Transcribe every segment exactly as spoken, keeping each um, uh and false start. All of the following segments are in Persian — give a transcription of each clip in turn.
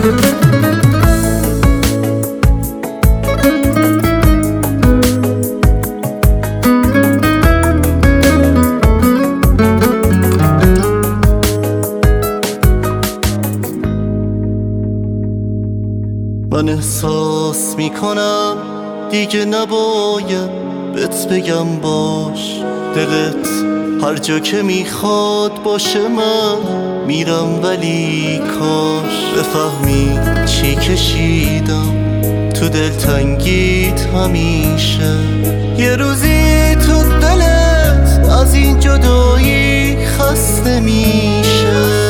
من احساس میکنم دیگه نباید بهت بگم باش، دلت هر جا که میخواد باشه من میرم، ولی کاش بفهمی چی کشیدم تو دلتنگیت همیشه. یه روزی تو دلت از این جدایی خسته میشه،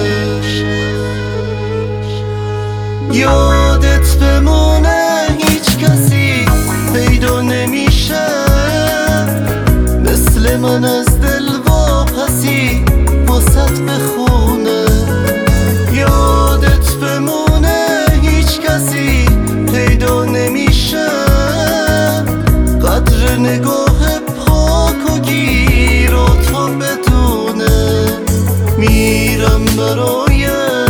یادت بمونه هیچ کسی پیدا نمیشه مثل من از دل واپسی واسط بخونه. یادت بمونه هیچ کسی پیدا نمیشه قدر نگاه پاک و گیر و تو بدونه. میرم برای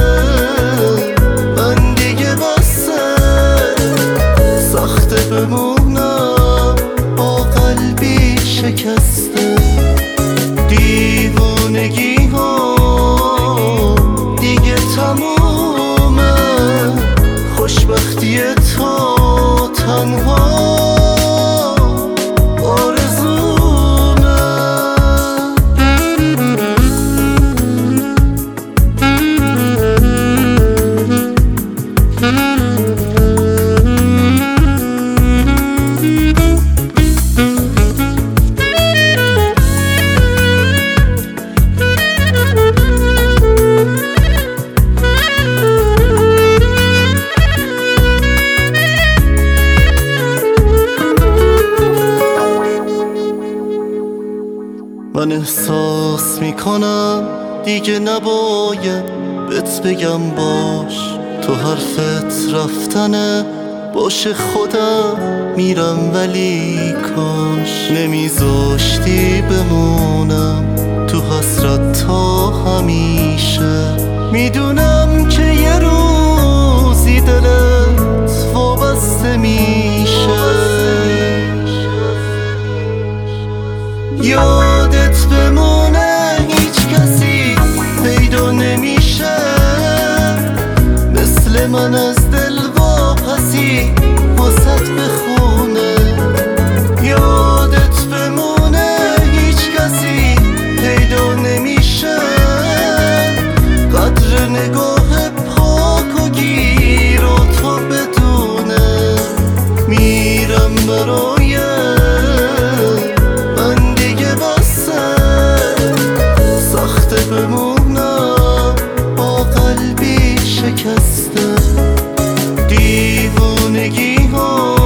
بمونم با قلبی شکسته. دیوانگی ها دیگه تمومه، خوشبختی تو تنها من احساس میکنم دیگه نباید بهت بگم باش، تو حرفت رفتنه باشه خودم میرم، ولی کاش نمیذاشتی بمونم تو حسرت تا همیشه. میدونم که یه روزی دلت وابسته میشه، یادت بمونه هیچ کسی پیدا نمیشه مثل من از دل واپسی واسط بخونه. یادت بمونه هیچ کسی پیدا نمیشه قدر نگاه پاک و گیر و تو بدونه. میرم برای بمونم با قلبی شکسته. دیوانگی ها